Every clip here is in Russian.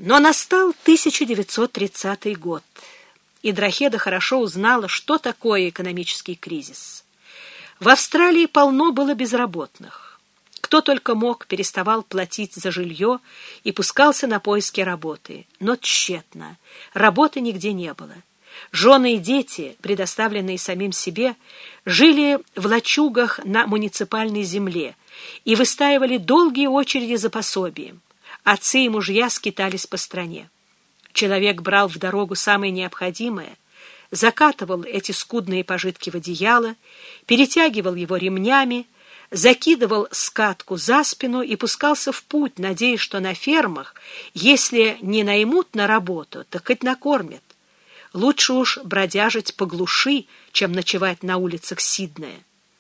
Но настал 1930 год, и Дрохеда хорошо узнала, что такое экономический кризис. В Австралии полно было безработных. Кто только мог, переставал платить за жилье и пускался на поиски работы. Но тщетно. Работы нигде не было. Жены и дети, предоставленные самим себе, жили в лачугах на муниципальной земле и выстаивали долгие очереди за пособием. Отцы и мужья скитались по стране. Человек брал в дорогу самое необходимое, закатывал эти скудные пожитки в одеяло, перетягивал его ремнями, закидывал скатку за спину и пускался в путь, надеясь, что на фермах, если не наймут на работу, то хоть накормят. Лучше уж бродяжить по глуши, чем ночевать на улицах Сиднея.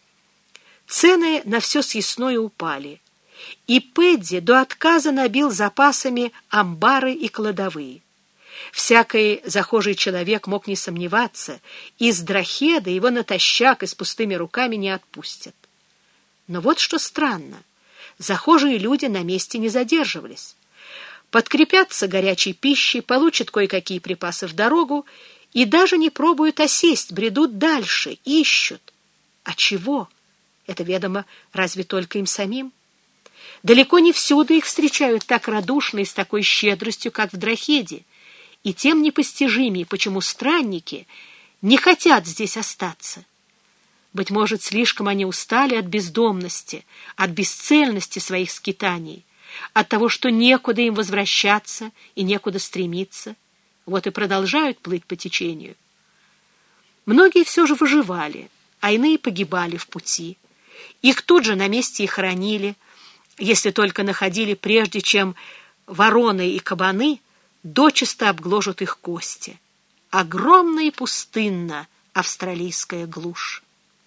Цены на все съестное упали, и Пэдди до отказа набил запасами амбары и кладовые. Всякий захожий человек мог не сомневаться, из Дрохеды его натощак и с пустыми руками не отпустят. Но вот что странно, захожие люди на месте не задерживались. Подкрепятся горячей пищей, получат кое-какие припасы в дорогу и даже не пробуют осесть, бредут дальше, ищут. А чего? Это ведомо разве только им самим? Далеко не всюду их встречают так радушно и с такой щедростью, как в Дрохеде, и тем непостижимее, почему странники не хотят здесь остаться. Быть может, слишком они устали от бездомности, от бесцельности своих скитаний, от того, что некуда им возвращаться и некуда стремиться. Вот и продолжают плыть по течению. Многие все же выживали, а иные погибали в пути. Их тут же на месте и хоронили, если только находили, прежде чем вороны и кабаны дочисто обгложат их кости. Огромная и пустынна австралийская глушь.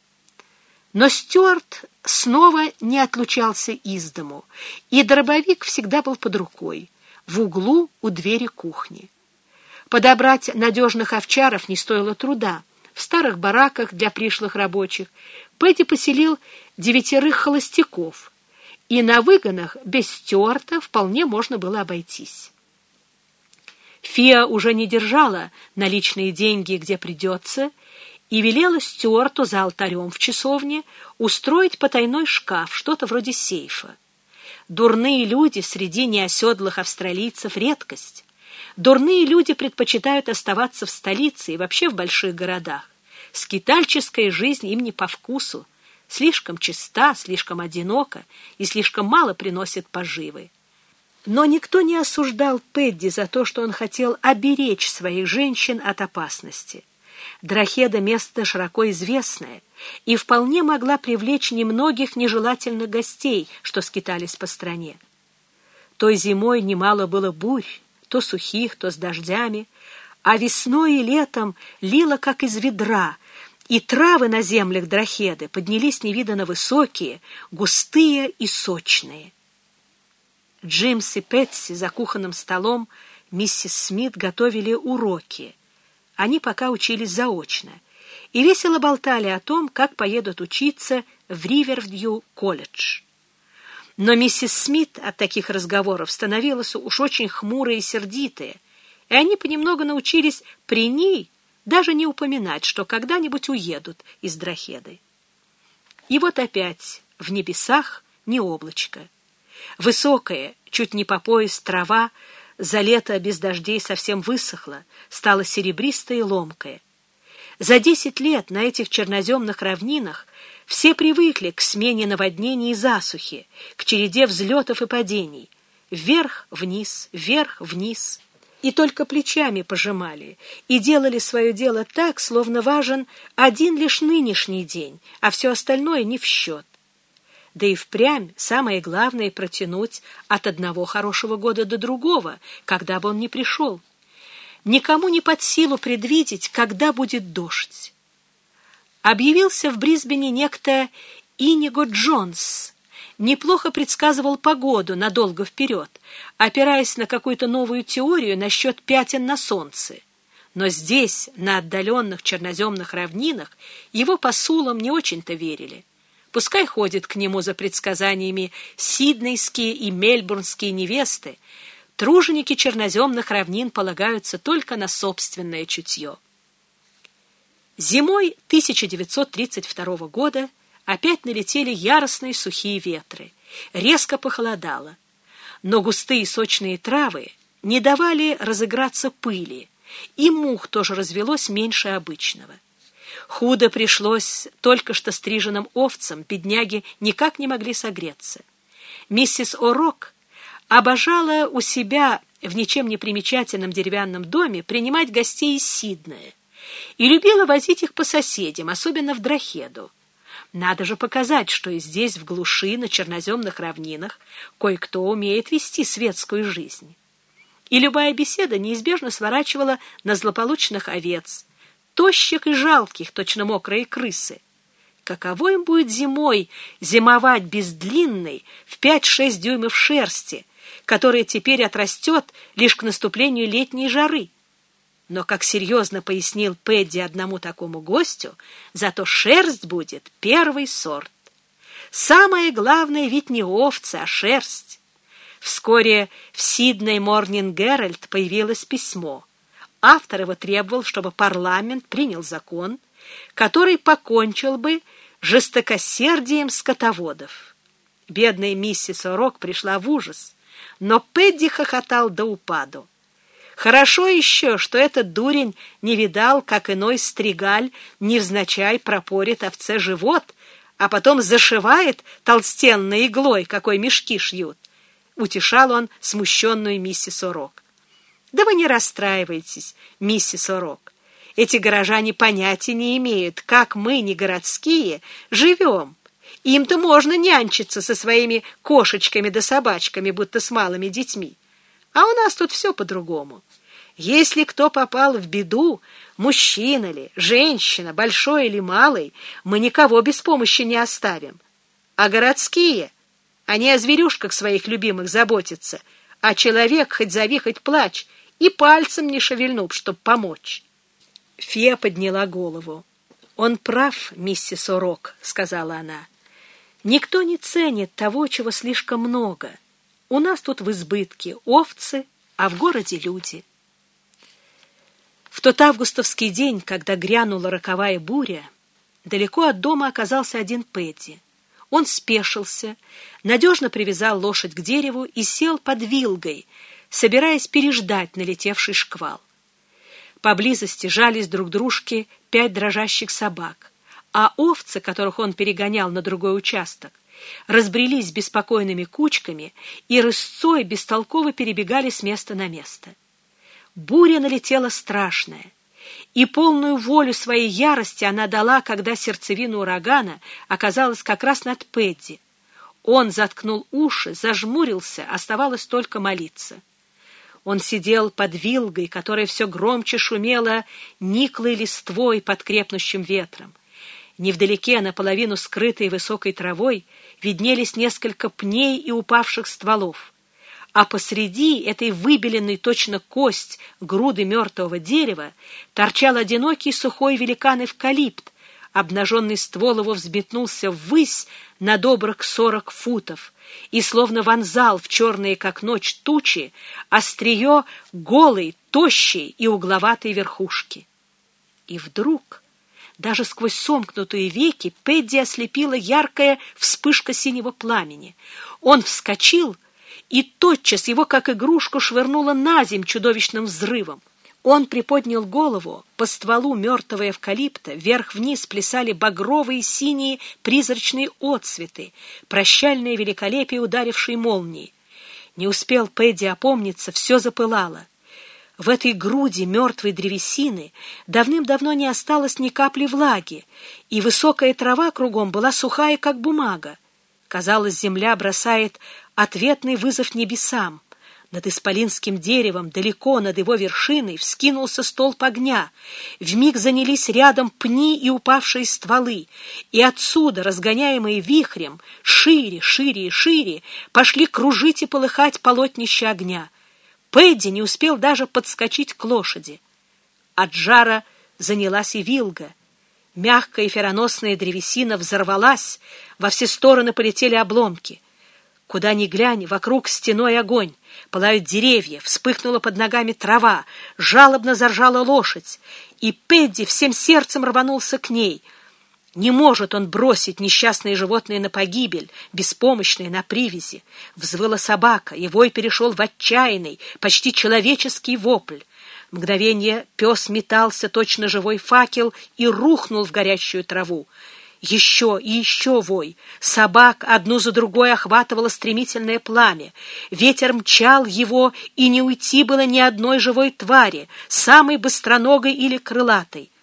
Но Стюарт снова не отлучался из дому, и дробовик всегда был под рукой, в углу у двери кухни. Подобрать надежных овчаров не стоило труда. В старых бараках для пришлых рабочих Пэдди поселил 9 холостяков, и на выгонах без Стюарта вполне можно было обойтись. Фиа уже не держала наличные деньги, где придется, и велела Стюарту за алтарем в часовне устроить потайной шкаф, что-то вроде сейфа. Дурные люди среди неоседлых австралийцев — редкость. Дурные люди предпочитают оставаться в столице и вообще в больших городах. Скитальческая жизнь им не по вкусу, слишком чиста, слишком одинока и слишком мало приносит поживы. Но никто не осуждал Пэдди за то, что он хотел оберечь своих женщин от опасности. Дрохеда — место широко известное и вполне могла привлечь немногих нежелательных гостей, что скитались по стране. Той зимой немало было бурь, то сухих, то с дождями, а весной и летом лило, как из ведра, и травы на землях Дрохеды поднялись невиданно высокие, густые и сочные. Джимс и Пэтси за кухонным столом миссис Смит готовили уроки. Они пока учились заочно и весело болтали о том, как поедут учиться в Ривервью-колледж. Но миссис Смит от таких разговоров становилась уж очень хмурая и сердитая, и они понемногу научились при ней даже не упоминать, что когда-нибудь уедут из Дрохеды. И вот опять в небесах не облачко. Высокая, чуть не по пояс трава за лето без дождей совсем высохла, стала серебристая и ломкая. За 10 лет на этих черноземных равнинах все привыкли к смене наводнений и засухи, к череде взлетов и падений. Вверх-вниз, вверх-вниз. И только плечами пожимали и делали свое дело так, словно важен один лишь нынешний день, а все остальное не в счет. Да и впрямь самое главное — протянуть от одного хорошего года до другого, когда бы он ни пришел. Никому не под силу предвидеть, когда будет дождь. Объявился в Брисбене некто Иниго Джонс. Неплохо предсказывал погоду надолго вперед, опираясь на какую-то новую теорию насчет пятен на солнце. Но здесь, на отдаленных черноземных равнинах, его посулам не очень-то верили. Пускай ходят к нему за предсказаниями сиднейские и мельбурнские невесты, Труженики черноземных равнин полагаются только на собственное чутье. Зимой 1932 года опять налетели яростные сухие ветры. Резко похолодало. Но густые сочные травы не давали разыграться пыли, и мух тоже развелось меньше обычного. Худо пришлось только что стриженным овцам, бедняги никак не могли согреться. Миссис О'Рок обожала у себя в ничем не примечательном деревянном доме принимать гостей из Сиднея и любила возить их по соседям, особенно в Драхеду. Надо же показать, что и здесь, в глуши, на черноземных равнинах, кое-кто умеет вести светскую жизнь. И любая беседа неизбежно сворачивала на злополучных овец, тощих и жалких, точно мокрые крысы. Каково им будет зимой зимовать без длинной в 5-6 дюймов шерсти, которая теперь отрастет лишь к наступлению летней жары? Но, как серьезно пояснил Пэдди одному такому гостю, зато шерсть будет первый сорт. Самое главное ведь не овцы, а шерсть. Вскоре в Сидней Морнинг Геральд появилось письмо. Автор его требовал, чтобы парламент принял закон, который покончил бы жестокосердием скотоводов. Бедная миссис О'Рок пришла в ужас, но Пэдди хохотал до упаду. Хорошо еще, что этот дурень не видал, как иной стригаль невзначай пропорит овце живот, а потом зашивает толстенной иглой, какой мешки шьют. Утешал он смущенную миссис О'Рок. Да вы не расстраивайтесь, миссис О'Рок. Эти горожане понятия не имеют, как мы, не городские, живем. Им-то можно нянчиться со своими кошечками да собачками, будто с малыми детьми. А у нас тут все по-другому. Если кто попал в беду, мужчина ли, женщина, большой или малый, мы никого без помощи не оставим. А городские, они о зверюшках своих любимых заботятся, а человек, хоть зови, хоть плачь, и пальцем не шевельнув, чтоб помочь. Фея подняла голову. «Он прав, миссис О'Рок», — сказала она. «Никто не ценит того, чего слишком много. У нас тут в избытке овцы, а в городе люди». В тот августовский день, когда грянула роковая буря, далеко от дома оказался один Пэдди. Он спешился, надежно привязал лошадь к дереву и сел под вилгой, собираясь переждать налетевший шквал. Поблизости жались друг к дружке 5 дрожащих собак, а овцы, которых он перегонял на другой участок, разбрелись беспокойными кучками и рысцой бестолково перебегали с места на место. Буря налетела страшная, и полную волю своей ярости она дала, когда сердцевина урагана оказалась как раз над Пэдди. Он заткнул уши, зажмурился, оставалось только молиться. Он сидел под вилгой, которая все громче шумела никлой листвой под крепнущим ветром. Невдалеке, наполовину скрытой высокой травой, виднелись несколько пней и упавших стволов, а посреди этой выбеленной точно кость груды мертвого дерева торчал одинокий сухой великан-эвкалипт. Обнаженный ствол его взметнулся ввысь на добрых 40 футов и словно вонзал в черные, как ночь, тучи острие голой, тощей и угловатой верхушки. И вдруг, даже сквозь сомкнутые веки, Пэдди ослепила яркая вспышка синего пламени. Он вскочил, и тотчас его, как игрушку, швырнуло наземь чудовищным взрывом. Он приподнял голову, по стволу мертвого эвкалипта вверх-вниз плясали багровые синие призрачные отцветы, прощальное великолепие ударившей молнии. Не успел Пэдди опомниться, все запылало. В этой груди мертвой древесины давным-давно не осталось ни капли влаги, и высокая трава кругом была сухая, как бумага. Казалось, земля бросает ответный вызов небесам. Над исполинским деревом, далеко над его вершиной, вскинулся столб огня. Вмиг занялись рядом пни и упавшие стволы, и отсюда, разгоняемые вихрем, шире, шире и шире, пошли кружить и полыхать полотнища огня. Пэдди не успел даже подскочить к лошади. От жара занялась и вилга. Мягкая эфироносная древесина взорвалась, во все стороны полетели обломки. Куда ни глянь, вокруг стеной огонь. Пылают деревья, вспыхнула под ногами трава, жалобно заржала лошадь, и Пэдди всем сердцем рванулся к ней. Не может он бросить несчастные животные на погибель, беспомощные на привязи. Взвыла собака, и вой перешел в отчаянный, почти человеческий вопль. В мгновение пес метался, точно живой факел, и рухнул в горящую траву. Еще и еще вой. Собак одну за другой охватывало стремительное пламя. Ветер мчал его, и не уйти было ни одной живой твари, самой быстроногой или крылатой.